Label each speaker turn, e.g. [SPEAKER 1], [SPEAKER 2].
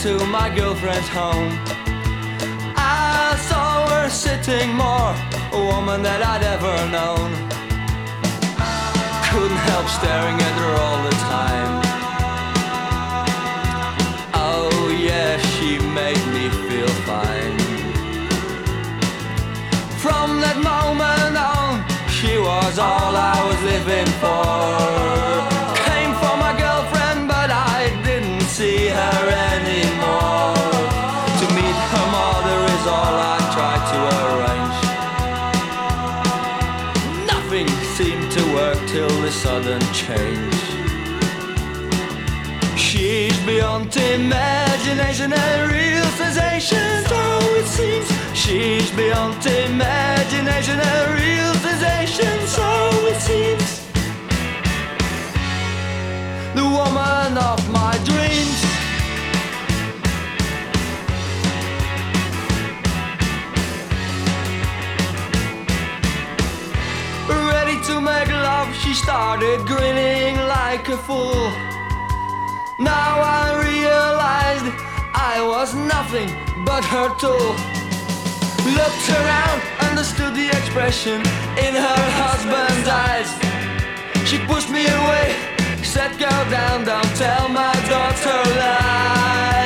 [SPEAKER 1] to my girlfriend's home. I saw her sitting more, a woman that I'd ever known. Couldn't help staring at her all the time. Oh yeah, she made me feel fine. From that moment on, she was all I was living for. Came for my girlfriend, but I didn't see her anymore. To meet her mother is all I tried to arrange. Nothing seemed to work till the sudden change. She's beyond imagination and real sensation, so it seems. She's beyond imagination and real sensation, so it seems. The woman of my dreams. Ready to make love, she started grinning like a fool. Now I realized I was nothing but her tool. Looked around, understood the expression in her husband's eyes. She pushed me away, said go down, don't tell my daughter lies.